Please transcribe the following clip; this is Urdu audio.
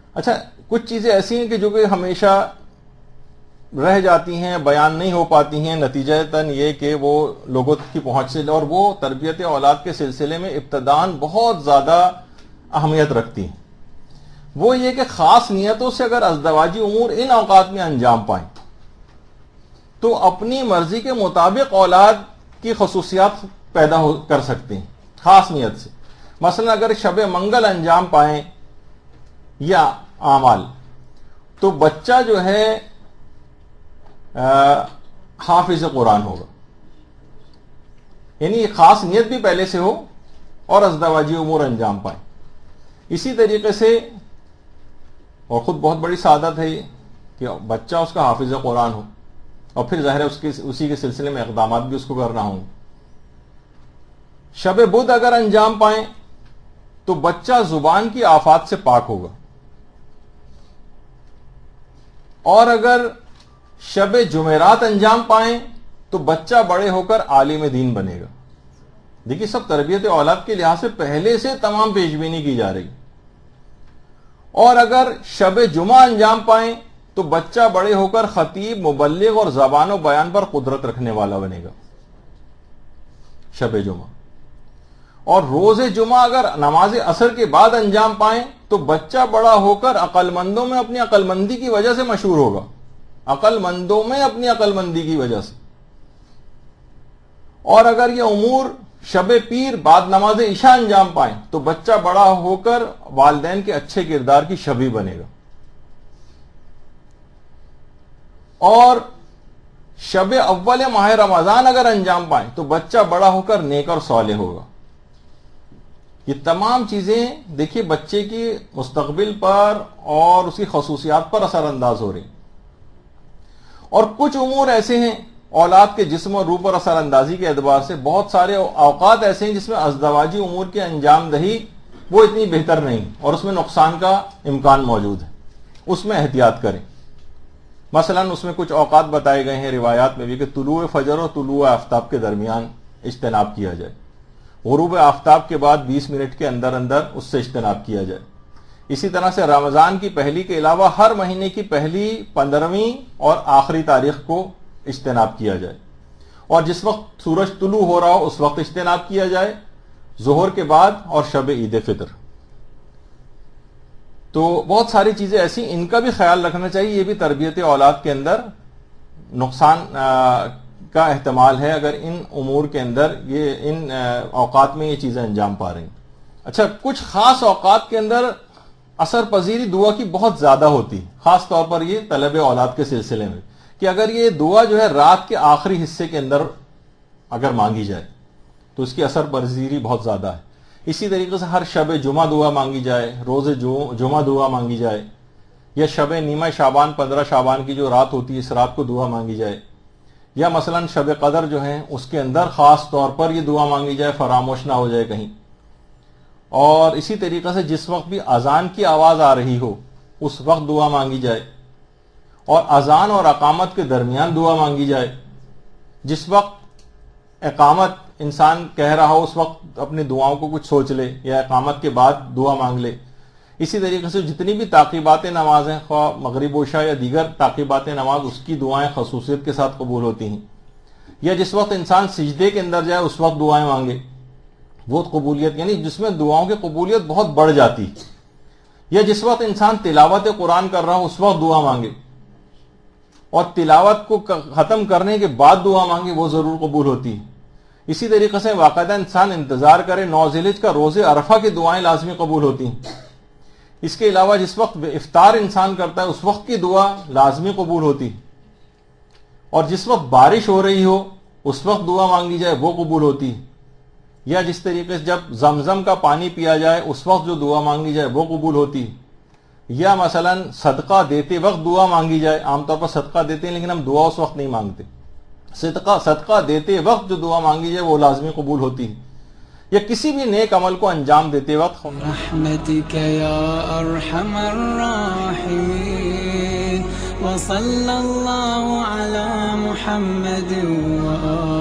اچھا کچھ چیزیں ایسی ہیں کہ جو کہ ہمیشہ رہ جاتی ہیں، بیان نہیں ہو پاتی ہیں، نتیجتاً یہ کہ وہ لوگوں کی پہنچ سے، اور وہ تربیت اولاد کے سلسلے میں ابتداً بہت زیادہ اہمیت رکھتی ہیں. وہ یہ کہ خاص نیتوں سے اگر ازدواجی امور ان اوقات میں انجام پائیں تو اپنی مرضی کے مطابق اولاد کی خصوصیات پیدا کر سکتے ہیں خاص نیت سے. مثلا اگر شب منگل انجام پائیں یا اعمال تو بچہ جو ہے حافظ قرآن ہوگا، یعنی خاص نیت بھی پہلے سے ہو اور ازدواجی امور انجام پائیں. اسی طریقے سے اور خود بہت بڑی سعادت ہے یہ کہ بچہ اس کا حافظ قرآن ہو، اور پھر ظاہر ہے اسی کے سلسلے میں اقدامات بھی اس کو کرنا ہوں. شب بدھ اگر انجام پائیں تو بچہ زبان کی آفات سے پاک ہوگا، اور اگر شب جمعرات انجام پائیں تو بچہ بڑے ہو کر عالم دین بنے گا. دیکھیے سب تربیت اولاد کے لحاظ سے پہلے سے تمام پیش بینی کی جا رہی. اور اگر شب جمعہ انجام پائیں تو بچہ بڑے ہو کر خطیب، مبلغ اور زبان و بیان پر قدرت رکھنے والا بنے گا شب جمعہ. اور روز جمعہ اگر نماز عصر کے بعد انجام پائیں تو بچہ بڑا ہو کر عقل مندوں میں اپنی عقل مندی کی وجہ سے مشہور ہوگا، عقل مندوں میں اپنی عقل مندی کی وجہ سے. اور اگر یہ امور شب پیر بعد نماز عشاء انجام پائیں تو بچہ بڑا ہو کر والدین کے اچھے کردار کی شبیہ بنے گا. اور شب اول ماہ رمضان اگر انجام پائیں تو بچہ بڑا ہو کر نیک اور صالح ہوگا. یہ تمام چیزیں دیکھیے بچے کی مستقبل پر اور اس کی خصوصیات پر اثر انداز ہو رہی. اور کچھ امور ایسے ہیں اولاد کے جسم اور روح پر اثر اندازی کے اعتبار سے، بہت سارے اوقات ایسے ہیں جس میں ازدواجی امور کی انجام دہی وہ اتنی بہتر نہیں اور اس میں نقصان کا امکان موجود ہے، اس میں احتیاط کریں. مثلا اس میں کچھ اوقات بتائے گئے ہیں روایات میں بھی کہ طلوع فجر اور طلوع آفتاب کے درمیان اجتناب کیا جائے، غروب آفتاب کے بعد 20 منٹ کے اندر اندر اس سے اجتناب کیا جائے. اسی طرح سے رمضان کی پہلی کے علاوہ ہر مہینے کی پہلی، 15ویں اور آخری تاریخ کو اجتناب کیا جائے. اور جس وقت سورج طلوع ہو رہا ہو اس وقت اجتناب کیا جائے، ظہر کے بعد اور شب عید فطر. تو بہت ساری چیزیں ایسی، ان کا بھی خیال رکھنا چاہیے. یہ بھی تربیت اولاد کے اندر نقصان کا احتمال ہے اگر ان امور کے اندر ان اوقات میں یہ چیزیں انجام پا رہی ہیں. اچھا کچھ خاص اوقات کے اندر اثر پذیری دعا کی بہت زیادہ ہوتی، خاص طور پر یہ طلب اولاد کے سلسلے میں، کہ اگر یہ دعا جو ہے رات کے آخری حصے کے اندر اگر مانگی جائے تو اس کی اثر پذیری بہت زیادہ ہے. اسی طریقے سے ہر شب جمعہ دعا مانگی جائے، روز جمعہ دعا مانگی جائے، یا شب نیمہ شعبان 15 شعبان کی جو رات ہوتی ہے اس رات کو دعا مانگی جائے، یا مثلا شب قدر جو ہے اس کے اندر خاص طور پر یہ دعا مانگی جائے، فراموش نہ ہو جائے کہیں. اور اسی طریقے سے جس وقت بھی اذان کی آواز آ رہی ہو اس وقت دعا مانگی جائے، اور اذان اور اقامت کے درمیان دعا مانگی جائے. جس وقت اقامت انسان کہہ رہا ہو اس وقت اپنی دعاؤں کو کچھ سوچ لے، یا اقامت کے بعد دعا مانگ لے. اسی طریقے سے جتنی بھی تعقیبات نماز ہیں، خواہ مغرب و عشاء یا دیگر تعقیبات نماز، اس کی دعائیں خصوصیت کے ساتھ قبول ہوتی ہیں. یا جس وقت انسان سجدے کے اندر جائے اس وقت دعائیں مانگے، وہ قبولیت یعنی جس میں دعاؤں کی قبولیت بہت بڑھ جاتی. یا جس وقت انسان تلاوت قرآن کر رہا ہو اس وقت دعا مانگے، اور تلاوت کو ختم کرنے کے بعد دعا مانگے، وہ ضرور قبول ہوتی ہے. اسی طریقے سے باقاعدہ انسان انتظار کرے 9 ذی الحجہ کا روز عرفہ کی دعائیں لازمی قبول ہوتی ہیں. اس کے علاوہ جس وقت افطار انسان کرتا ہے اس وقت کی دعا لازمی قبول ہوتی. اور جس وقت بارش ہو رہی ہو اس وقت دعا مانگی جائے وہ قبول ہوتی. یا جس طریقے سے جب زمزم کا پانی پیا جائے اس وقت جو دعا مانگی جائے وہ قبول ہوتی. یا مثلا صدقہ دیتے وقت دعا مانگی جائے، عام طور پر صدقہ دیتے ہیں لیکن ہم دعا اس وقت نہیں مانگتے، صدقہ دیتے وقت جو دعا مانگی جائے وہ لازمی قبول ہوتی ہے. یا کسی بھی نیک عمل کو انجام دیتے وقت رحمتک یا ارحم الراحمین وصلی اللہ علی محمد